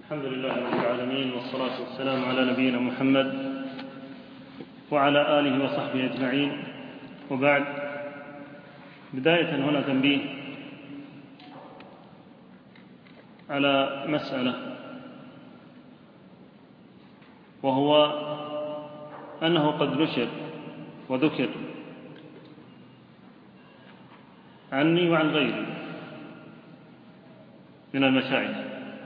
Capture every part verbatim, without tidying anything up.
الحمد لله رب العالمين، والصلاة والسلام على نبينا محمد وعلى آله وصحبه أجمعين، وبعد. بداية هنا تنبيه على مسألة، وهو أنه قد نشر وذكر عني وعن غيري من المشايخ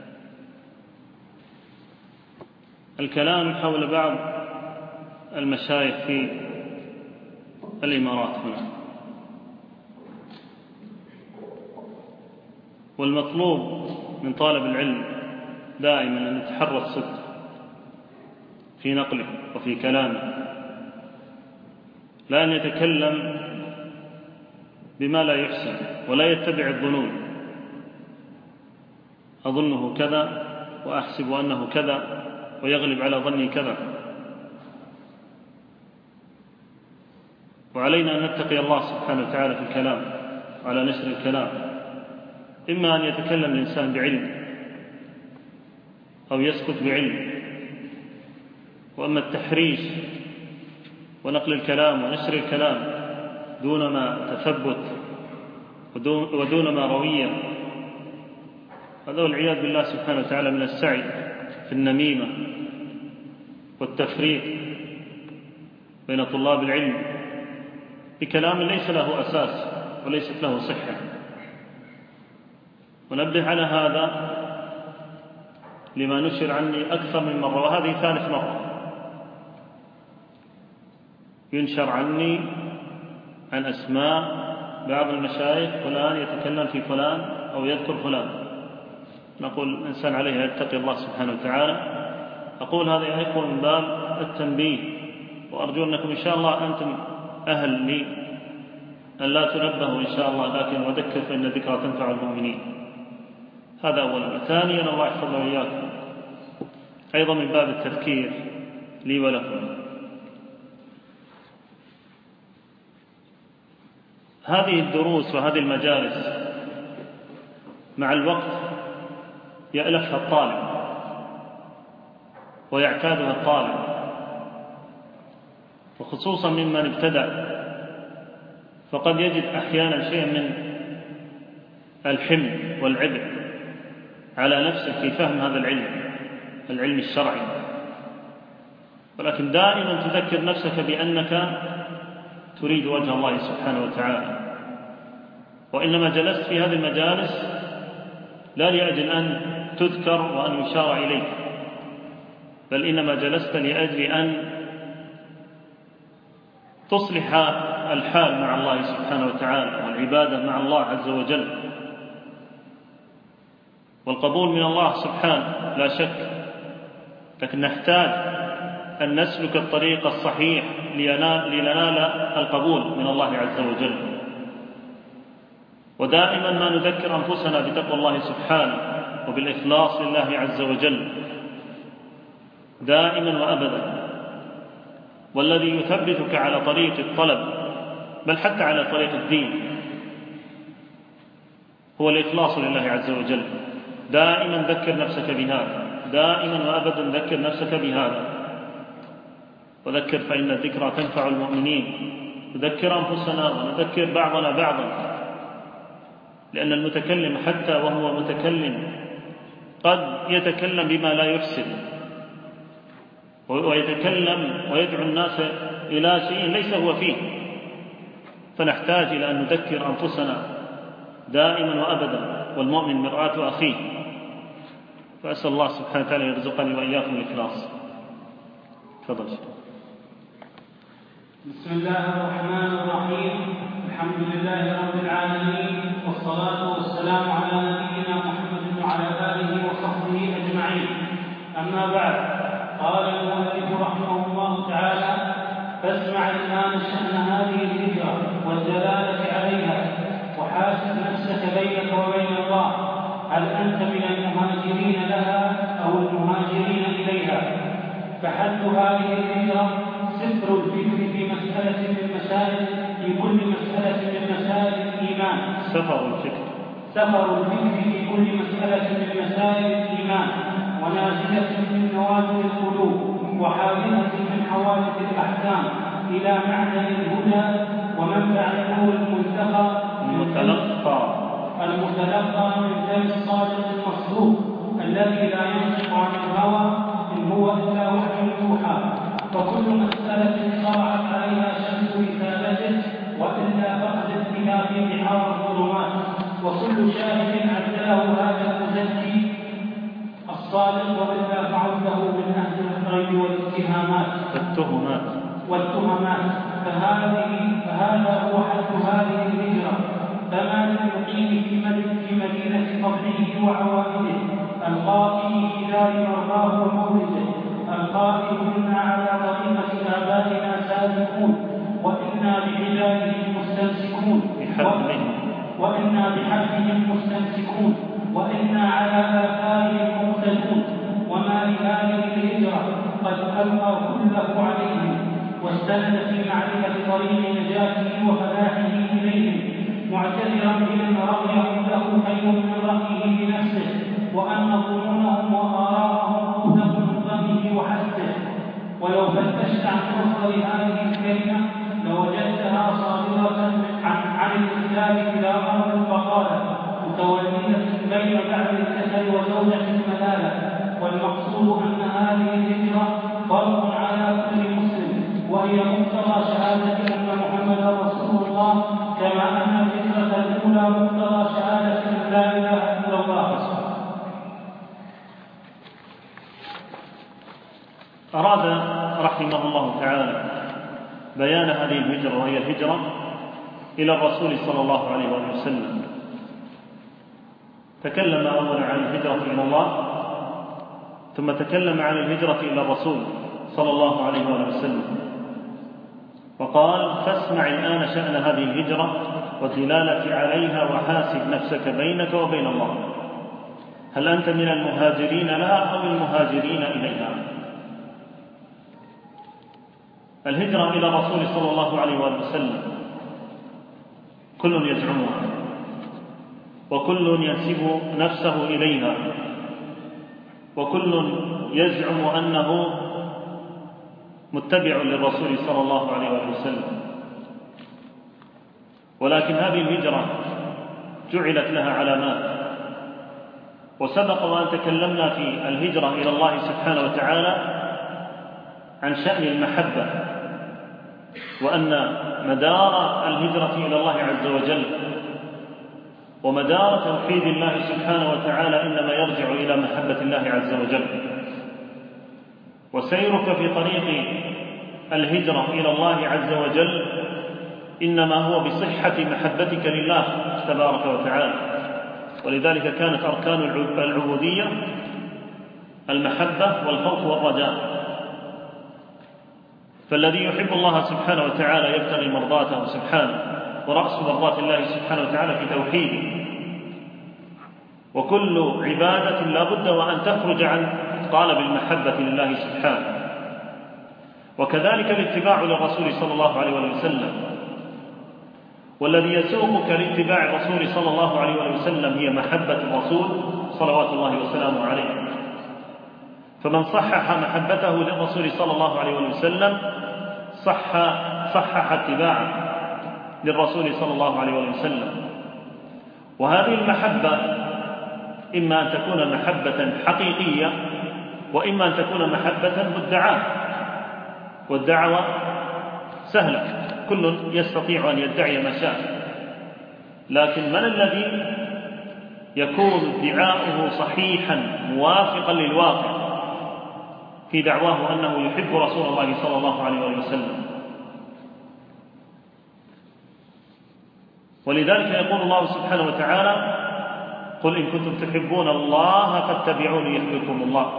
الكلام حول بعض المشايخ في الإمارات هنا، والمطلوب من طالب العلم دائما أن يتحرى الصدق في نقله وفي كلامه، لا أن يتكلم بما لا يحسن ولا يتبع الظنون، أظنه كذا وأحسب أنه كذا ويغلب على ظني كذا. وعلينا أن نتقي الله سبحانه وتعالى في الكلام وعلى نشر الكلام، إما أن يتكلم الإنسان بعلم أو يسكت بعلم، وأما التحريش ونقل الكلام ونشر الكلام دون ما تثبت ودون ما روية، هذا والعياذ بالله سبحانه وتعالى من السعي في النميمة والتفريق بين طلاب العلم بكلام ليس له أساس وليست له صحة. ونبه على هذا لما نشر عني أكثر من مرة، وهذه ثالث مرة ينشر عني عن أسماء بعض المشايخ، فلان يتكلم في فلان أو يذكر فلان. نقول الإنسان عليه يتقي الله سبحانه وتعالى. أقول هذا يا إخوة من باب التنبيه، وأرجو أنكم إن شاء الله أنتم أهل لي أن لا تنبهوا إن شاء الله، لكن وذكر فإن الذكرى تنفع المؤمنين. هذا أولا. ثانيا الله يحفظنا وإياكم أيضا من باب التذكير لي ولكم، هذه الدروس وهذه المجالس مع الوقت يألفها الطالب ويعتادها الطالب، وخصوصا ممن ابتدأ، فقد يجد أحيانا شيئا من الحمل والعبء على نفسه في فهم هذا العلم العلم الشرعي، ولكن دائما تذكر نفسك بأنك تريد وجه الله سبحانه وتعالى، وإنما جلست في هذه المجالس لا لأجل أن تذكر وأن يشار إليك، بل إنما جلست لأجل أن تصلح الحال مع الله سبحانه وتعالى والعبادة مع الله عز وجل، والقبول من الله سبحانه لا شك، لكن نحتاج أن نسلك الطريق الصحيح لننال القبول من الله عز وجل. ودائما ما نذكر أنفسنا بتقوى الله سبحانه وبالإخلاص لله عز وجل دائما وأبدا، والذي يثبتك على طريق الطلب بل حتى على طريق الدين هو الإخلاص لله عز وجل. دائما ذكر نفسك بهذا، دائما وأبدا ذكر نفسك بهذا، وذكر فإن الذكرى تنفع المؤمنين. نذكر أنفسنا ونذكر بعضنا بعضا، لأن المتكلم حتى وهو متكلم قد يتكلم بما لا يفسد، ويتكلم ويدعو الناس إلى شيء ليس هو فيه، فنحتاج إلى أن نذكر أنفسنا دائما وأبدا، والمؤمن مرآة أخيه. فأسأل الله سبحانه وتعالى يرزقني وإياكم الإخلاص. تفضل. بسم الله الرحمن الرحيم، الحمد لله رب العالمين، والصلاة والسلام على نبينا محمد وعلى آله وصحبه أجمعين. أما بعد، قال المؤلف رحمه الله تعالى: فاسمع الآن شأن هذه الهجرة والدلالة عليها، وحاسب نفسك بينك وبين الله، هل أنت من المهاجرين لها أو المهاجرين إليها؟ فحد هذه الهجرة سفر الفكر في مسألة من مسائل في كل مسألة من مسائل الإيمان. سفر الفكر سفر الفكر في كل مسألة من مسائل الإيمان، ونازلة من نوازل القلوب وحادثة من حوادث الأحكام إلى معدن الهدى ومنبع النور المنتقى المتلقى المتلقى من فم الصادق المصدوق الذي لا ينطق عن الهوى إن هو إلا وحي يوحى. فكل مسألة طلعت عليها شمس رسالته وإلا فقدت بها في بحار الظلمات. وكل شاهد عدله هذا المزكي الصادق وإلا فعده من أهل الغيب والاتهامات والتهمات والتهمات فهذه فهذا هو حد هذه الهجرة. فما يقيم في مدينة فضله وعوائده القائم في دار مرضاه ومولده القائل إنا على طريقة آبائنا سابقون وإنا بحجابهم مستمسكون وإنا بحبهم مستمسكون وإنا على آثارهم مقتدون. وما لهذه الهجرة قد ألقى كله عليهم واستند في معرفة طريق نجاته وفلاحه إليهم معتذرا بمن رأيهم له خير من رأيه بنفسه وأن ظنونهم وآراءهم أوثق من ظنه وحسده. ولو فتشت عن مصدر هذه الكلمة لوجدتها صادرة عن الكتاب إلى أرض البقالة متولدة بين بعض الكسل وزوجة الملالة. والمقصود أن هذه الهجرة فرض على كل مسلم وهي مقتضى شهادة أن محمدا رسول الله كما أن الهجرة الأولى مقتضى شهادة أن لا إله إلا الله. أراد رحمه الله تعالى بيان هذه الهجرة وهي الهجرة إلى الرسول صلى الله عليه وسلم. تكلم أولا عن الهجرة إلى الله ثم تكلم عن الهجرة إلى الرسول صلى الله عليه وسلم وقال فاسمع الآن شأن هذه الهجرة والدلالة عليها وحاسب نفسك بينك وبين الله هل أنت من المهاجرين لها أو المهاجرين إليها. الهجرة إلى الرسول صلى الله عليه وسلم كل يزعمها وكل ينسب نفسه إليها وكل يزعم أنه متبع للرسول صلى الله عليه وسلم. ولكن هذه الهجرة جعلت لها علامات. وسبق وأن تكلمنا في الهجرة إلى الله سبحانه وتعالى عن شأن المحبة وأن مدار الهجرة إلى الله عز وجل ومدار توحيد الله سبحانه وتعالى إنما يرجع إلى محبة الله عز وجل. وسيرك في طريق الهجرة إلى الله عز وجل إنما هو بصحة محبتك لله تبارك وتعالى. ولذلك كانت أركان العبودية المحبة والخوف والرجاء. فالذي يحب الله سبحانه وتعالى يبتغي مرضاته سبحانه ورأس مرضات الله سبحانه وتعالى في توحيده. وكل عبادة لا بد وأن تخرج عن طالب المحبة لله سبحانه. وكذلك الاتباع للرسول صلى الله عليه وسلم. والذي يسوقك لاتباع الرسول صلى الله عليه وسلم هي محبة الرسول صلوات الله وسلامه عليه. فمن صحح محبته للرسول صلى الله عليه وسلم صح صحح اتباعه للرسول صلى الله عليه وسلم. وهذه المحبة إما أن تكون محبة حقيقية وإما أن تكون محبة مدعاة. والدعوة سهلة كل يستطيع أن يدعي ما شاء. لكن من الذي يكون ادعاؤه صحيحا موافقا للواقع في دعواه أنه يحب رسول الله صلى الله عليه وسلم؟ ولذلك يقول الله سبحانه وتعالى قل إن كنتم تحبون الله فاتبعوني يحببكم الله.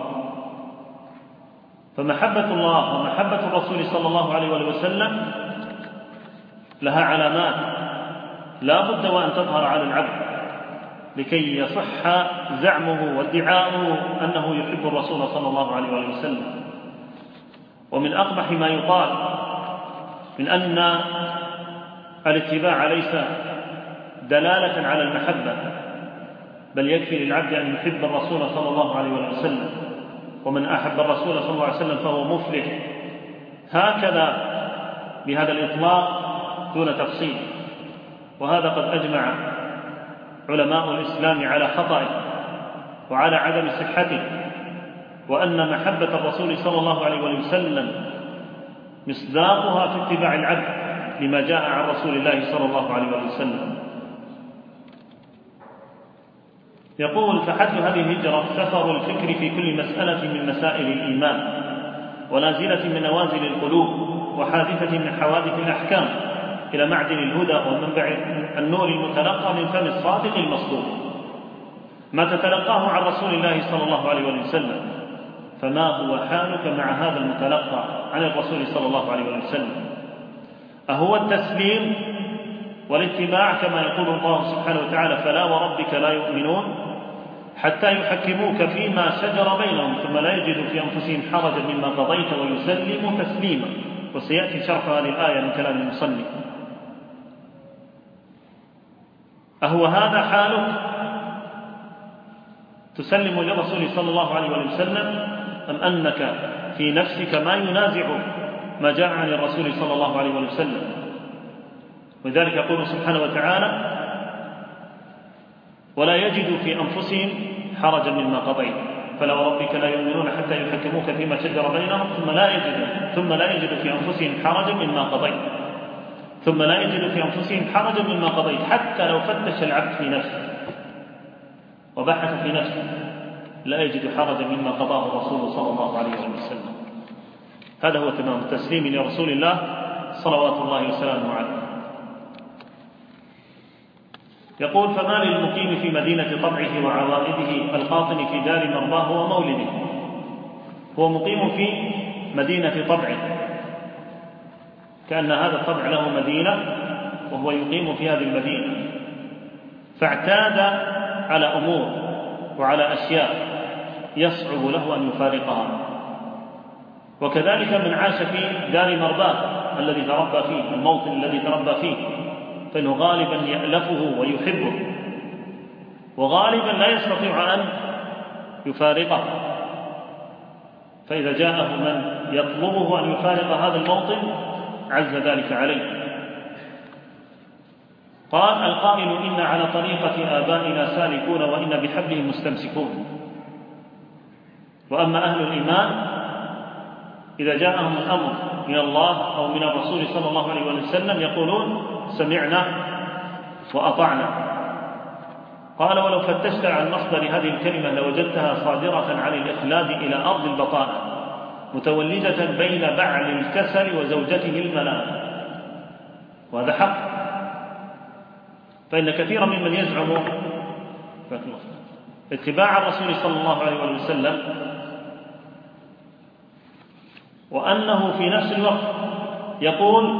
فمحبة الله ومحبة الرسول صلى الله عليه وسلم لها علامات لا بد وأن تظهر على العبد لكي يصح زعمه وادعاؤه أنه يحب الرسول صلى الله عليه وسلم. ومن أقبح ما يقال من أن الاتباع ليس دلالة على المحبة بل يكفي للعبد أن يحب الرسول صلى الله عليه وسلم ومن أحب الرسول صلى الله عليه وسلم فهو مفلح، هكذا بهذا الإطلاق دون تفصيل. وهذا قد أجمع علماء الإسلام على خطئه وعلى عدم صحته، وأن محبة الرسول صلى الله عليه وسلم مصداقها في اتباع العبد لما جاء عن رسول الله صلى الله عليه وسلم. يقول: فحد هذه الهجرة سفر الفكر في كل مسألة من مسائل الإيمان، ونازلة من نوازل القلوب، وحادثة من حوادث الأحكام، إلى معدن الهدى ومنبع النور المتلقى من فم الصادق المصدوق، ما تتلقاه عن رسول الله صلى الله عليه وسلم. فما هو حالك مع هذا المتلقى عن الرسول صلى الله عليه وسلم؟ أهو التسليم والاتباع كما يقول الله سبحانه وتعالى: فلا وربك لا يؤمنون حتى يحكموك فيما شجر بينهم ثم لا يجدوا في أنفسهم حرجا مما قضيت ويسلموا تسليما. وسيأتي شرح هذه الآية من كلام المصنف. أهو هذا حالك؟ تسلم للرسول صلى الله عليه وسلم، أم أنك في نفسك ما ينازع ما جاء عن الرسول صلى الله عليه وسلم؟ ولذلك يقول سبحانه وتعالى: ولا يجدوا في أنفسهم حرجا مما قضيت فلا وربك لا يؤمنون حتى يحكموك فيما شجر بينهم ثم لا يجدوا ثم لا يجدوا في أنفسهم حرجا مما قضيت ثم لا يجدوا في أنفسهم حرجا مما قضيت حتى لو فتش العبد في نفسه وبحث في نفسه لا يجد حرجا مما قضاه الرسول صلى الله عليه وسلم. هذا هو تمام التسليم لرسول الله صلوات الله وسلامه عليه. يقول: فما للمقيم في مدينة طبعه وعوائده القاطن في دار مرضاه ومولده. هو مقيم في مدينة طبعه، كأن هذا الطبع له مدينة وهو يقيم في هذه المدينة، فاعتاد على أمور وعلى أشياء يصعب له أن يفارقها. وكذلك من عاش في دار مرضاه الذي تربى فيه، الموطن الذي تربى فيه، فإنه غالبا يألفه ويحبه، وغالبا لا يستطيع أن يفارقه. فإذا جاءه من يطلبه أن يفارق هذا الموطن عز ذلك عليه. قال القائل: إن على طريقة آبائنا سالكون وإن بحبلهم مستمسكون. وأما أهل الإيمان إذا جاءهم الأمر من الله أو من الرسول صلى الله عليه وسلم يقولون: سمعنا وأطعنا. قال: ولو فتشت عن مصدر هذه الكلمة لوجدتها صادرة عن الإخلاد إلى أرض البطانة، متولدة بين بعل الكسل وزوجته الملاء. وهذا حق، فإن كثيرا ممن يزعم اتباع الرسول صلى الله عليه وسلم وأنه في نفس الوقت يقول: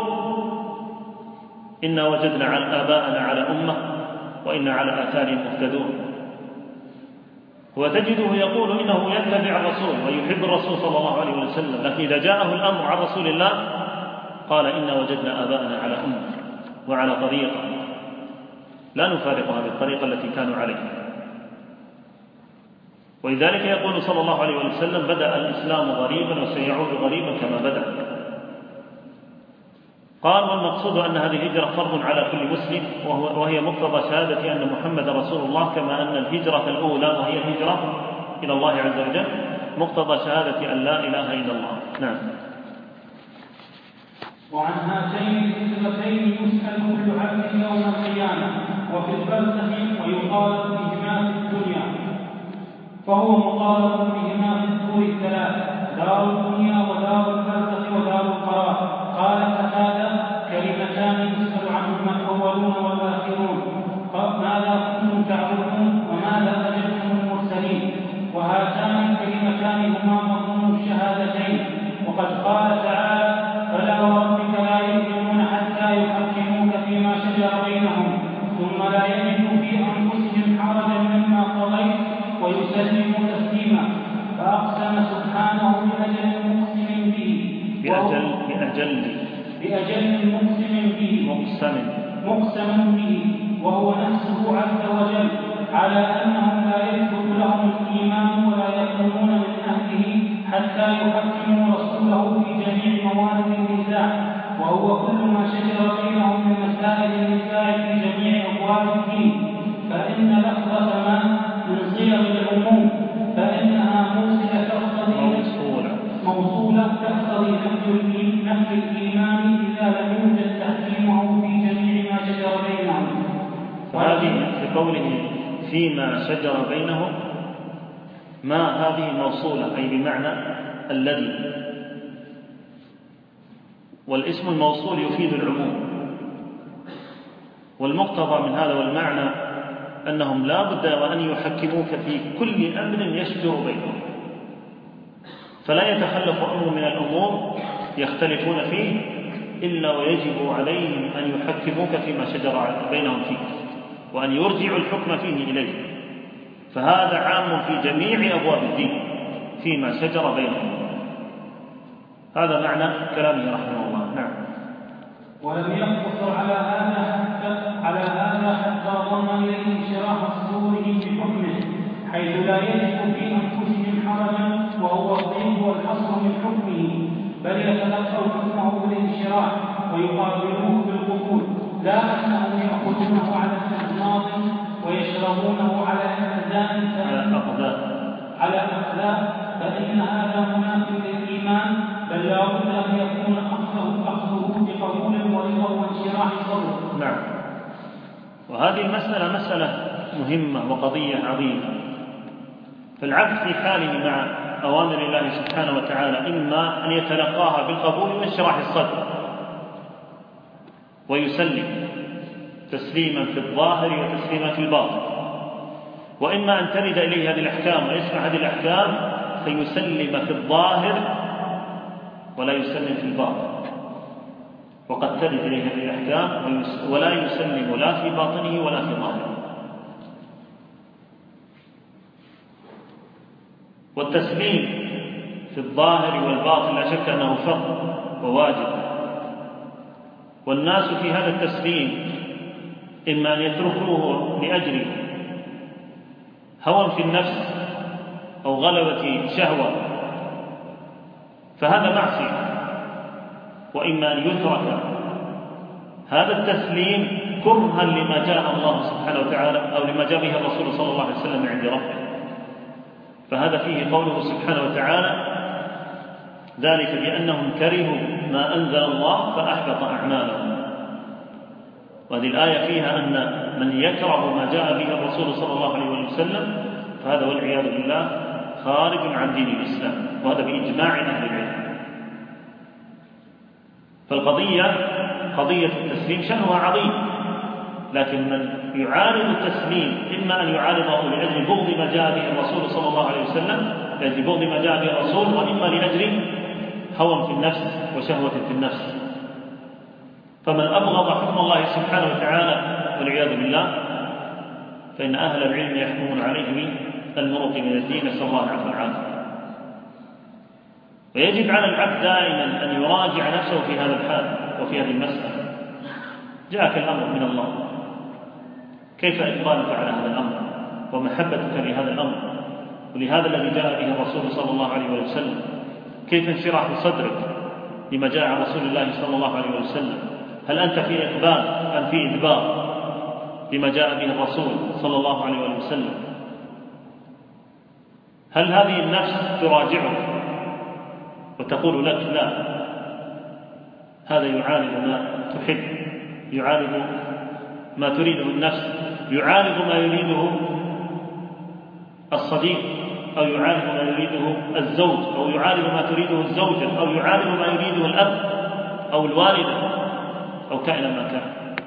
إنا وجدنا على آباءنا على أمة وإنا على آثارهم مهتدون. وتجده يقول إنه يتبع الرسول ويحب الرسول صلى الله عليه وسلم، لكن إذا جاءه الأمر عن رسول الله قال: إنا وجدنا آباءنا على أمة وعلى طريقة لا نفارق هذه الطريقة التي كانوا عليها. ولذلك يقول صلى الله عليه وسلم: بدأ الإسلام غريبا وسيعود غريبا كما بدأ. قال: والمقصود أن هذه الهجرة فرض على كل مسلم، وهي مقتضى شهادة أن محمد رسول الله، كما أن الهجرة الأولى وهي الهجرة إلى الله عز وجل مقتضى شهادة أن لا إله إلا الله. نعم. وعن هاتين الصفتين يسأل كل عبد يوم القيامة وفي البرزخ، ويقال بهما في الدنيا، فهو مطالب بهما في الدور الثلاث: دار الدنيا ودار البرزخ ودار القرار. قال هذا كلمتان يسأل عنهما الأولون والآخرون: ماذا كنتم تعبدون وماذا أجبتم المرسلين؟ وهاتان الكلمتان هما مضمون الشهادتين. وقد قال تعالى: فلا وربك لا يؤمنون حتى يحكموك فيما شجر بينهم ثم لا يجدوا في أنفسهم حرجا مما قضيت ويسلموا تسليما. فأقسم سبحانه بأجل مقسم به بأجل بأجل بأجل مقسم به مقسم مقسم به وهو نفسه عز وجل، على أنهم لا يثبت لهم الإيمان ولا يكونون من أهله حتى يحكموا رسوله في جميع موارد النزاع، وهو كل ما شجر بينهم من مسائل النزاع في جميع أبواب الدين، فإن لفظة ما من صيغ العموم، فإنها موصلة تقتضي موصولة تقتضي نفي الإيمان إذا لم يوجد تحكيمه في جميع ما شجر بينهم. وهذه في قوله فيما شجر بينهم ما هذه موصولة أي بمعنى الذي، والاسم الموصول يفيد العموم، والمقتضى من هذا والمعنى أنهم لا بد وأن يحكموك في كل أمر يشجر بينهم، فلا يتخلف أمر من الأمور يختلفون فيه إلا ويجب عليهم أن يحكموك فيما شجر بينهم فيه، وأن يرجعوا الحكم فيه إليه، فهذا عام في جميع أبواب الدين فيما شجر بينهم. هذا معنى كلامه رحمه الله. نعم. ولم يقتصر على هذا حتى على هذا حتى ضم إليه انشراح صدورهم بحكمه، حيث لا يجد في أنفسهم حرجا وهو الضيق والحصر من حكمه، بل يتلقوا حكمه بالانشراح ويقابلوه بالقبول، لا أنهم يأخذونه على استحماض ويشربونه على أحزان على أخلاق، فإن هذا مناف للإيمان، بل لا بد أن يكون أخذه بقبول ورضا وانشراح صدر. نعم. وهذه المسألة مسألة مهمة وقضية عظيمة، فالعبد في حاله مع أوامر الله سبحانه وتعالى إما أن يتلقاها بالقبول وانشراح الصدر ويسلم تسليما في الظاهر وتسليما في الباطن، وإما أن ترد إليه هذه الأحكام ويسمع هذه الأحكام فيسلم في الظاهر ولا يسلم في الباطن، وقد ترد إليه هذه الأحكام ولا يسلم لا في باطنه ولا في ظاهره. والتسليم في الظاهر والباطن لا شك أنه فرض وواجب، والناس في هذا التسليم إما أن يتركوه لأجل هوى في النفس أو غلبة شهوة فهذا معصية، وإما أن يترك هذا التسليم كرها لما جاء الله سبحانه وتعالى أو لما جاء به الرسول صلى الله عليه وسلم عند ربه، فهذا فيه قوله سبحانه وتعالى ذلك بأنهم كرهوا ما أنزل الله فأحبط أعمالهم. وهذه الآية فيها أن من يكره ما جاء به الرسول صلى الله عليه وسلم فهذا والعياذ بالله خارج عن دين الإسلام، وهذا بإجماع أهل العلم. فالقضية قضية التسليم شأنها عظيم، لكن من يعارض التسليم إما أن يعارضه لأجل بغض ما جاء به الرسول صلى الله عليه وسلم لأجل بغض ما جاء به الرسول، وإما لأجل هوى في النفس وشهوة في النفس. فمن أبغض حكم الله سبحانه وتعالى والعياذ بالله فإن أهل العلم يحكمون عليه بالمروق من الدين، نسأل الله العفو والعافية. ويجب على العبد دائما أن يراجع نفسه في هذا الحال وفي هذه المسألة. جاءك الأمر من الله، كيف إقبالك على هذا الأمر ومحبتك لهذا الأمر ولهذا الذي جاء به الرسول صلى الله عليه وسلم؟ كيف انشراح صدرك لما جاء عن رسول الله صلى الله عليه وسلم؟ هل أنت في إقبال أم في إدبار لما جاء به الرسول صلى الله عليه وسلم؟ هل هذه النفس تراجعك وتقول لك لا، هذا يعارض ما تحب، يعارض ما تريده النفس، يعارض ما يريده الصديق، أو يعارض ما يريده الزوج، أو يعارض ما تريده الزوجة، أو يعارض ما يريده الأب أو الوالدة أو كائنا ما كان؟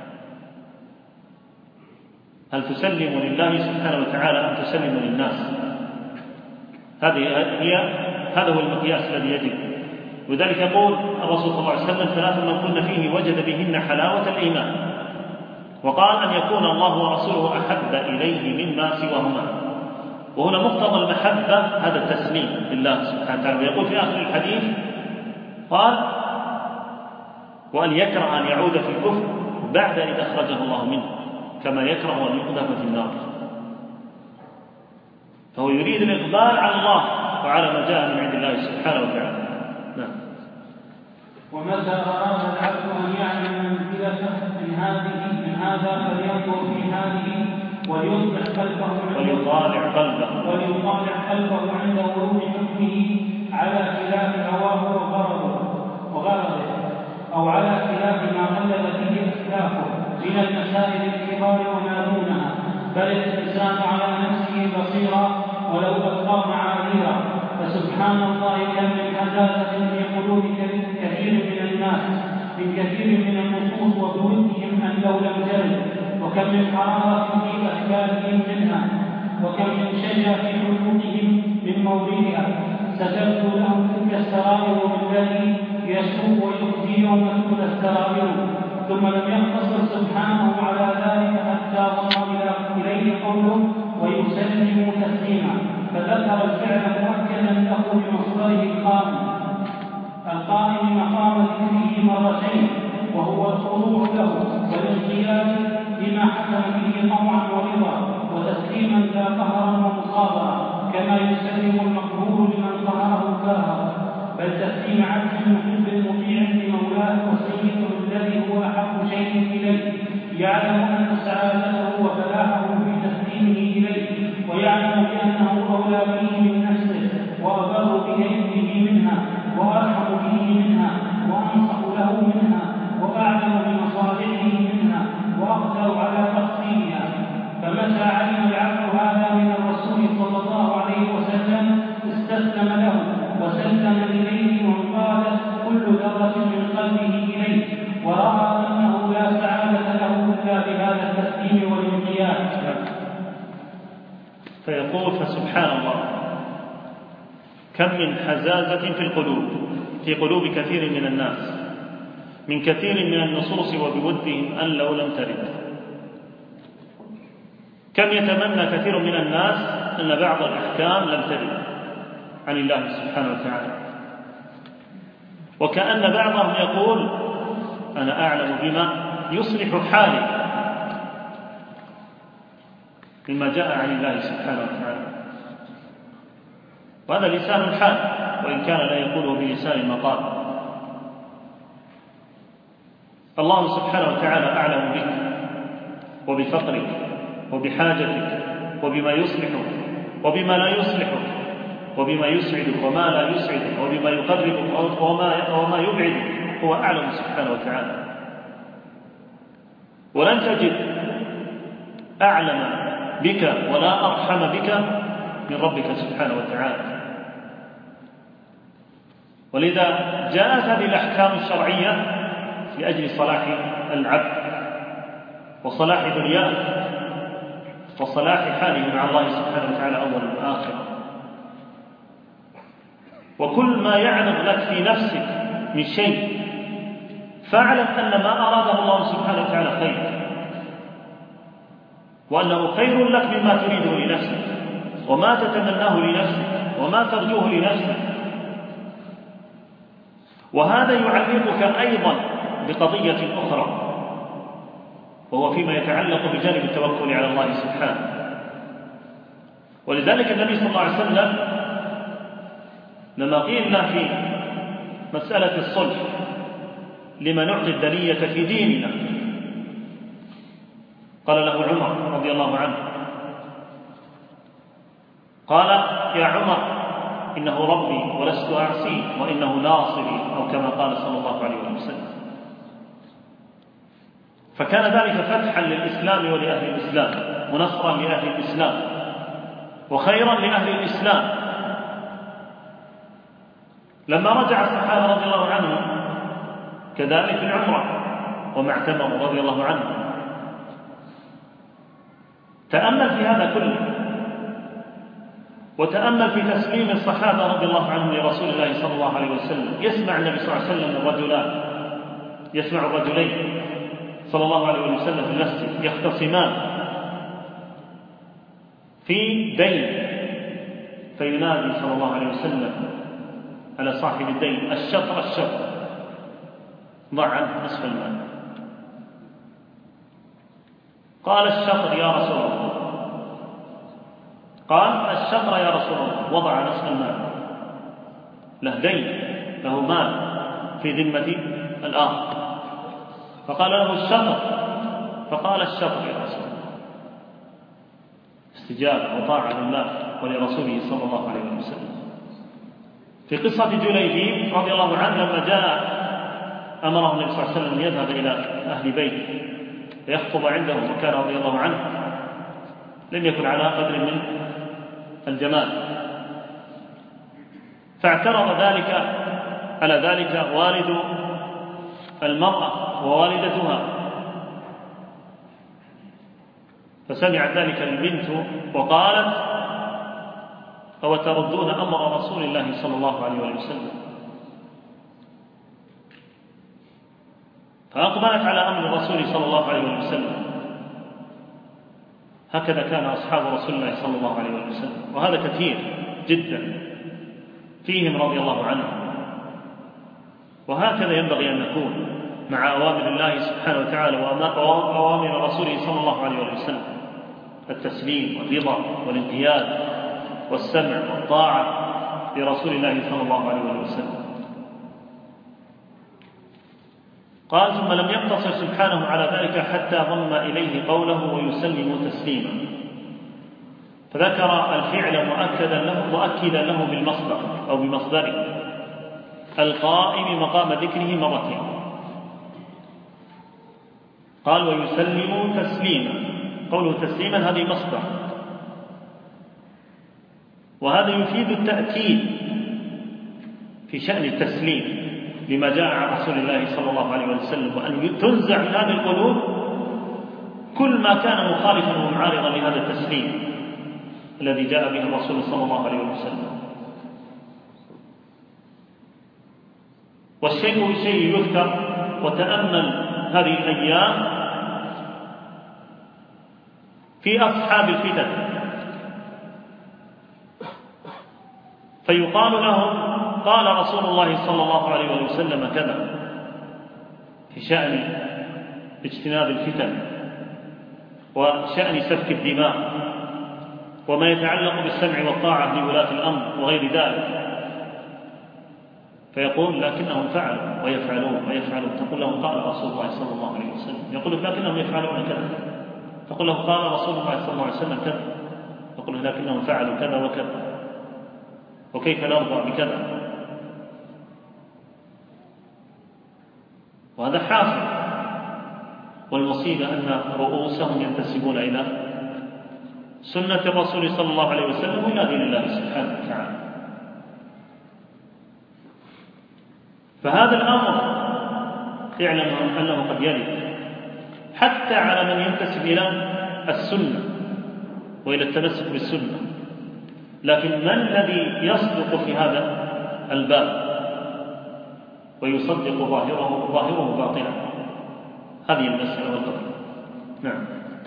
هل تسلم لله سبحانه وتعالى أم تسلم للناس؟ هذه هي هذا هو المقياس الذي يجب. وذلك يقول الرسول صلى الله عليه وسلم ثلاث من كن فيه وجد بهن حلاوة الإيمان، وقال أن يكون الله ورسوله أحب إليه مما سواهما. وهنا مقتضى المحبة هذا التسليم لله سبحانه وتعالى. ويقول في آخر الحديث قال وأن يكره أن يعود في الكفر بعد إذ أخرجه الله منه كما يكره أن يقذف في النار. فهو يريد الإقبال على الله وعلى ما جاء من عند الله سبحانه وتعالى. نعم. ومتى أراد العبد أن يعلم منزلته من هذه من هذا فلينظر في هذه وليصلح قلبه وليطالع قلبه وليطالع قلبه عند ورود حكمه على خلاف هواه وغرضه وغرضه أو على خلاف ما قلد فيه أسلافه من المسائل الكبار وما دونها، بل الإنسان على نفسه بصيرا ولو ألقى معاذيرا. فسبحان الله كم من حزازة في قلوب كثير من الناس من كثير من النصوص وبودهم أن لو لم ترد، وكم من حرارة في أفكارهم منها، وكم من شجع في حقوقهم من موردها. ستبدو لهم تلك السرائر بالذي يسوء ويخزي يوم تبدى السرائر، ثم لم يقتصر سبحانه على ذلك حتى ضم إليه قوله ويسلم تسليما، فذكر الفعل مؤكدا له بمصدره القائم القائم مقام ذكره مرتين، وهو الخضوع له والانقياد بما حكم به طوعا ورضا وتسليما لا قهرا ومصابرا، كما يسلم المقهور لمن قهره كاهرا، بل تسليم عبد محب مطيع لمولاه وسيده الذي هو احب شيء اليه، يعلم ان سعادته وفلاحه في تسليمه اليه، ويعلم بانه اولى به من نفسه وابر بغيره منها وارحم به منها وانصح له منها واعلم بمصالحه منها واقدر على تحصيلها. فمتى علم العبد هذا من الرسول صلى الله عليه وسلم استسلم له وسلم اليه وانقادت كل ذره من قلبه اليه، وراى انه لا سعاده له الا بهذا التسليم والانقياد. فيقول فسبحان الله كم من حزازة في القلوب في قلوب كثير من الناس من كثير من النصوص وبودهم أن لو لم ترد. كم يتمنى كثير من الناس أن بعض الأحكام لم ترد عن الله سبحانه وتعالى، وكأن بعضهم يقول أنا أعلم بما يصلح حالي مما جاء عن الله سبحانه وتعالى، وهذا لسان الحال وإن كان لا يقوله بلسان المقال. الله سبحانه وتعالى أعلم بك وبفقرك وبحاجتك وبما يصلحك وبما لا يصلحك وبما يسعدك وما لا يسعدك وبما يقربك وما, وما يبعدك، هو أعلم سبحانه وتعالى. ولن تجد أعلم بك ولا أرحم بك من ربك سبحانه وتعالى. ولذا جاءت هذه الأحكام الشرعية لأجل صلاح العبد وصلاح دنياه وصلاح حاله مع الله سبحانه وتعالى أولا وآخرا. وكل ما يعرض لك في نفسك من شيء فاعلم أن ما أراده الله سبحانه وتعالى خير، وأنه خير لك مما تريده لنفسك وما تتمناه لنفسك وما ترجوه لنفسك. وهذا يعلمك أيضا بقضية أخرى، وهو فيما يتعلق بجانب التوكل على الله سبحانه. ولذلك النبي صلى الله عليه وسلم لما قيل له في مسألة الصلح لما نعطي الدنية في ديننا، قال له عمر رضي الله عنه، قال يا عمر إنه ربي ولست أعصيه وإنه ناصري، أو كما قال صلى الله عليه وسلم. فكان ذلك فتحا للإسلام ولأهل الإسلام، ونصرا لأهل الإسلام، وخيرا لأهل الإسلام. لما رجع الصحابة رضي الله عنهم كذلك في العمرة وما اعتمروا رضي الله عنهم، تأمل في هذا كله، وتأمل في تسليم الصحابة رضي الله عنهم لرسول الله صلى الله عليه وسلم. يسمع النبي صلى الله عليه وسلم الرجلان يسمع الرجلين صلى الله عليه وسلم في المسجد يختصمان في دين، فينادي صلى الله عليه وسلم على صاحب الدين الشطر الشطر، ضع عنه نصف المال. قال الشطر يا رسول الله، قال الشطر يا رسول الله، وضع نصف المال. له دين، له مال في ذمة الآخر، فقال له الشطر، فقال الشطر يا رسول الله، استجابة وطاعة لله ولرسوله صلى الله عليه وسلم. في قصة جليبيب رضي الله عنه لما جاء أمره النبي صلى الله عليه وسلم يذهب إلى أهل بيته ليخطب عندهم، وكان رضي الله عنه لم يكن على قدر من الجمال، فاعترض ذلك على ذلك والد المرأة ووالدتها، فسمعت ذلك البنت وقالت: أو تردون أمر رسول الله صلى الله عليه وسلم؟ فأقبلت على أمر الرسول صلى الله عليه وسلم. هكذا كان أصحاب رسول الله صلى الله عليه وسلم، وهذا كثير جدا فيهم رضي الله عنهم. وهكذا ينبغي أن نكون مع أوامر الله سبحانه وتعالى وأوامر رسوله صلى الله عليه وسلم: التسليم والرضا والانقياد والسمع والطاعة لرسول الله صلى الله عليه وسلم. قال: ثم لم يقتصر سبحانه على ذلك حتى ضم إليه قوله: ويسلم تسليما، فذكر الفعل مؤكدا له مؤكدا له بالمصدر أو بمصدره القائم مقام ذكره مرتين. قال: ويسلم تسليما، قوله تسليما هذه مصدر، وهذا يفيد التأكيد في شأن التسليم لما جاء عن رسول الله صلى الله عليه وسلم، وأن تنزع من هذه القلوب كل ما كان مخالفا ومعارضا لهذا التسليم الذي جاء به الرسول صلى الله عليه وسلم. والشيء بشيء يذكر، وتأمل هذه الأيام في أصحاب الفتن، فيقال لهم: قال رسول الله صلى الله عليه وسلم كذا، في شأن اجتناب الفتن وشأن سفك الدماء وما يتعلق بالسمع والطاعة لولاة الأمر وغير ذلك، فيقول: لكنهم فعلوا ويفعلون ويفعلون. تقول لهم: قال رسول الله صلى الله عليه وسلم. يقول: لكنهم يفعلون كذا. تقول له: قال رسول الله صلى الله عليه وسلم كذا. يقول: لكنهم فعلوا كذا وكذا، وكيف نرضى بكذا؟ وهذا حاصل. والمصيبة أن رؤوسهم ينتسبون إلى سنة الرسول صلى الله عليه وسلم وإلى دين الله سبحانه وتعالى. فهذا الأمر اعلم أنه قد يرد حتى على من ينتسب إلى السنة وإلى التمسك بالسنة، لكن من الذي يصدق في هذا الباب ويصدق ظاهره ظاهره باطلا؟ هذه المسألة والقضية. نعم.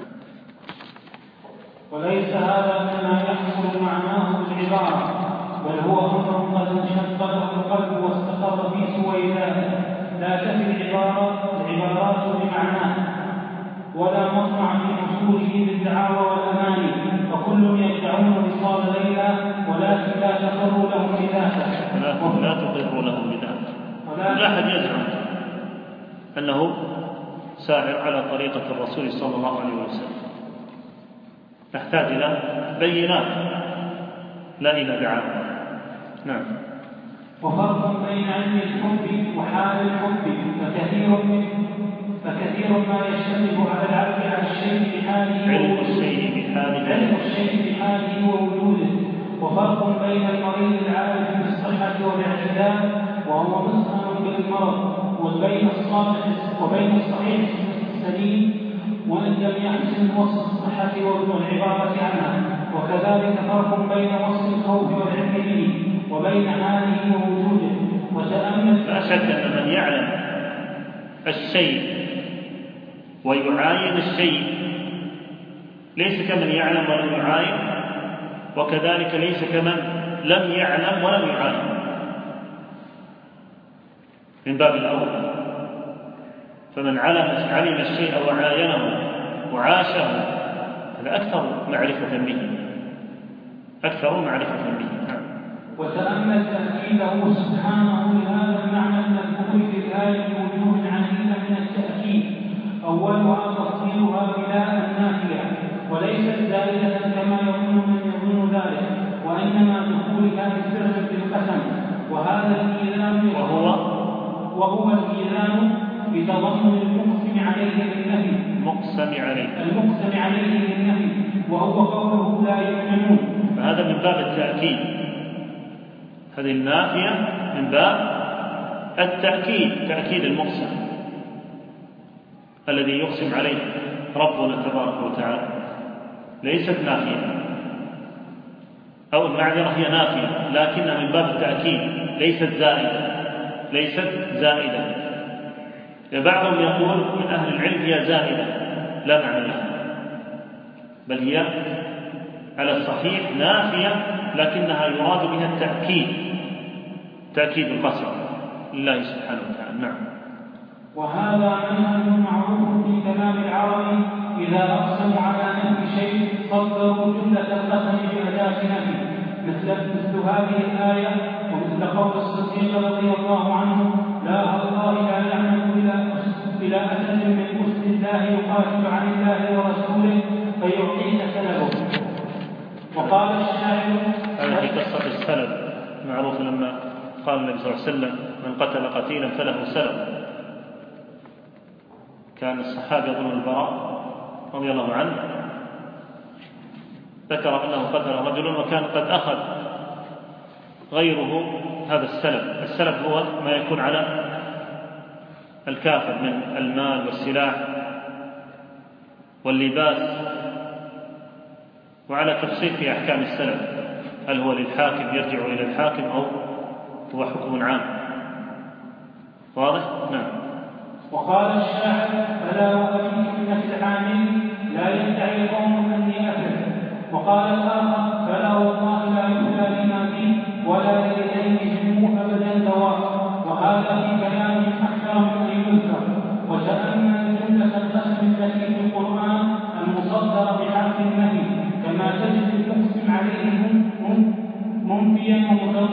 وليس هذا مما يحصل معناه بالعبارة، بل هو أمر قد انشق له القلب واستقر في سويداته، لا تفي العبارة العبارات بمعناه، ولا مطمع في حصوله بالدعاوى والأماني، فكل يدعون وصال ليلى ولكن لا تقروا لهم بذاته لا تقروا لهم بذاته. لا أحد يزعم أنه سائر على طريقة الرسول صلى الله عليه وسلم. نحتاج إلى بينات لا إلى دعاوى. نعم. وفرق بين علم الحب وحال الحب، فكثير من فكثير ما يشتمل على العبد على الشيء بحاله علم الشيء بحاله علم الشيء بحاله ووجوده. وفرق بين المريض العارف بالصحة والاعتدال وهو مسلم بالمرض، وبين الصالح وبين الصحيح السليم وإن لم يحسن وصف الصحة والعبارة عنها. وكذلك فرق بين وصف الخوف والعلم به وبين حاله ووجوده. وتأمل. لا شك أن من يعلم الشيء ويعاين الشيء ليس كمن يعلم ولم يعاين، وكذلك ليس كمن لم يعلم ولم يعاين، من باب الأول. فمن علم علم الشيء وعاينه وعاشه هذا أكثر معرفة به، أكثر معرفة به. وتأمل تأكيده سبحانه لهذا المعنى المذكور في الآية بوجوه عديدة من التأكيد. أولها تفصيلها بلا النافية وليست زائدة كما يظن من يظن ذلك، وإنما دخولها بسر بالقسم، وهذا الإيذان وهو وهو الإيذان بتضمن المقسم عليه للنفي مقسم عليه المقسم عليه للنفي، وهو قوله لا يؤمنون. فهذا من باب التأكيد، هذه النافية من باب التأكيد، تأكيد المقسم الذي يقسم عليه ربنا تبارك وتعالى، ليست نافية، أو المعذرة هي نافية لكنها من باب التأكيد، ليست زائدة ليست زائدة بعضهم يقول من أهل العلم هي زائدة لا معنى لها، بل هي على الصحيح نافية لكنها يراد بها التأكيد، تأكيد القسم لله سبحانه وتعالى. نعم. وهذا منهج معروف في كلام العرب، إذا أقسموا على نفي شيء صدروا جملة القسم بأداة نفي، مثل مثل هذه الآية ومثل قول الصديق رضي الله عنه: لا الله لا يعمل إلى أسد من أسد الله يقاتل عن الله ورسوله فيعطيك سلبه. وقال الشاعر: هذه في قصة السلب معروف لما قال النبي صلى الله عليه وسلم: من قتل قتيلا فله سلب. كان الصحابي يظن البراء رضي الله عنه ذكر أنه قتل رجلا وكان قد أخذ غيره هذا السلب. السلب هو ما يكون على الكافر من المال والسلاح واللباس، وعلى تفصيل في أحكام السلب، هل هو للحاكم يرجع إلى الحاكم أو هو حكم عام؟ واضح؟ نعم. وقال الشاعر: فلا وأبيك من العامل لا يدعي قوم أني أفر. وقال الآخر: فلا والله لا يهدى لما فيه ولا لديه جنوه أبدا دواء. وهذا في كلام أكثر من أن يذكر. وتأمل جملة القسم التي في القرآن المصدرة بحرف النفي، كما تجد المقسم عليهم منفيا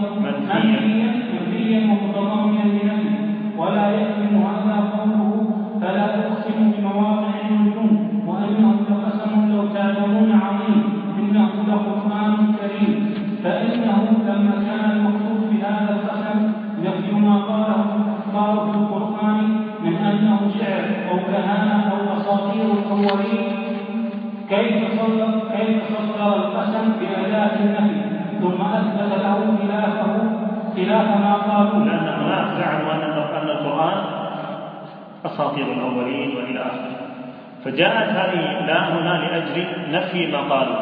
ومتضمنا لنفي، ولا يكفي هذا قوله فلا أقسم بمواقع النجوم وأنه لقسم لو تعلمون عظيم إنه لقرآن كريم. فإنه لما كان المقصود في هذا القسم نفي ما قاله الكفار في القرآن من أنه شعر أو كهانة أو أساطير الأولين، كيف صدر كيف صدر القسم بأداة النفي ثم أثبت له خلافه خلاف ما قالوا؟ لأن هناك زعموا أن القرآن أساطير الأولين وإلى آخره، فجاءت هذه لا هنا لأجل نفي ما قالوا،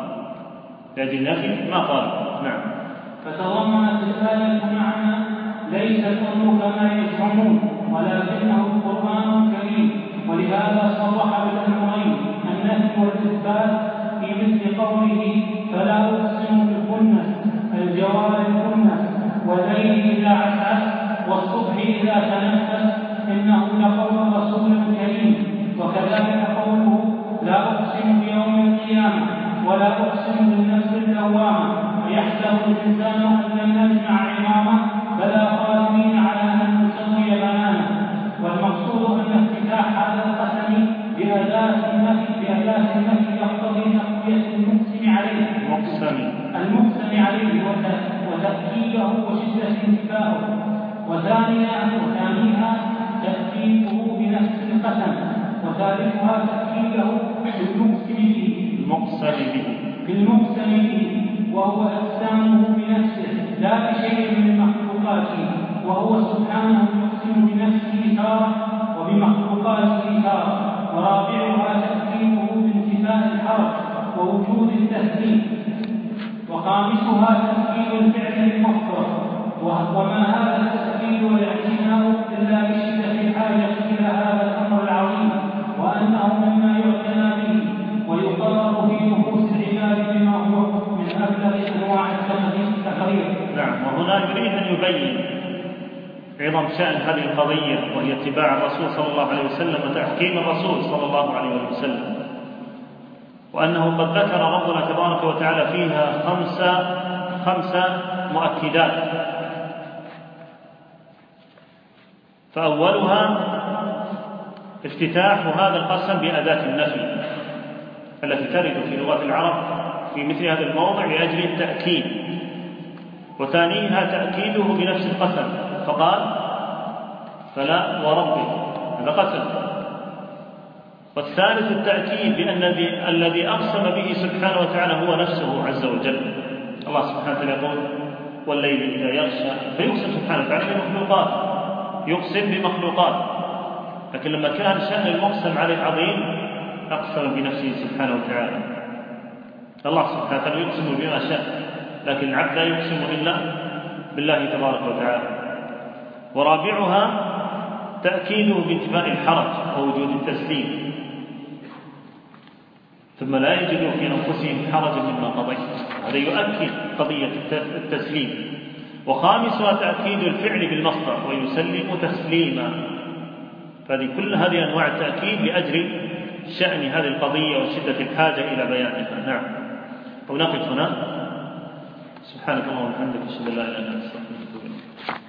لأجل نفي ما قالوا. نعم. فتضمنت الآية معنى ليس الأمر كما يزعمون ولكنه القرآن الكريم، ولهذا صرح بالأمرين النفي والإثبات في مثل قوله فلا أقسم بالخنس الجوار الخنس والليل إذا عسعس والصبح إذا تنفس إنه لقول رسول كريم. وكذلك قوله لا أقسم بيوم القيامة ولا أقسم بالنفس اللوامة يحسب الإنسان أن لم نجمع عظامه بلى قادرين على أن نسوي بنانه. والمقصود أن افتتاح هذا القسم بأداة النفي بأداة النفي يقتضي تقوية المقسم عليه المقسم عليه وتأكيده وشدة انتفاعه. وثانيها وثانيها تأكيده بنفس القسم، وثالثها تأكيده بالمقسم به بالمقسم به وهو إقسامه بنفسه لا بشيء من مخلوقاته، وهو سبحانه يقسم بنفسه تارة وبمخلوقاته تارة. ورابعها تأكيده بانتفاء الحرج ووجود التثبيت. وخامسها تأكيد الفعل المصدر، وما هذا التأكيد والاعتناء إلا بشدة الحاجة إلى هذا الأمر العظيم، وأنه مما يعتنى به ويقرر في نفوس العباد بما هو من أبلغ أنواع التقرير. نعم. وهنا يريد أن يبين عظم شأن هذه القضية، وهي اتباع الرسول صلى الله عليه وسلم وتحكيم الرسول صلى الله عليه وسلم، وأنه قد ذكر ربنا تبارك وتعالى فيها خمس خمس مؤكدات. فأولها افتتاح هذا القسم بأداة النفي التي ترد في لغة العرب في مثل هذا الموضع لأجل التأكيد، وثانيها تأكيده بنفس القسم، فقال فلا وربي، هذا قسم. والثالث التأكيد بأن الذي أقسم به سبحانه وتعالى هو نفسه عز وجل. الله سبحانه وتعالى يقول والليل إذا يغشى، فيقسم سبحانه وتعالى بمخلوقات، يقسم بمخلوقات، لكن لما كان شأن المقسم عليه عظيم أقسم بنفسه سبحانه وتعالى. الله سبحانه وتعالى يقسم بما شاء، لكن العبد لا يقسم إلا بالله تبارك وتعالى. ورابعها تأكيده بانتفاء الحرج ووجود التسليم، ثم لا يجدوا في أنفسهم حرجا مما قضيت، هذا يؤكد قضية التسليم. وخامسها تأكيد الفعل بالمصدر ويسلم تسليما. فهذه كل هذه أنواع التأكيد لأجل شأن هذه القضية وشدة الحاجة إلى بيانها. نعم. ونقف هنا. سبحانك اللهم وبحمدك أشهد أن لا إله إلا أنت أستغفرك وأتوب إليك.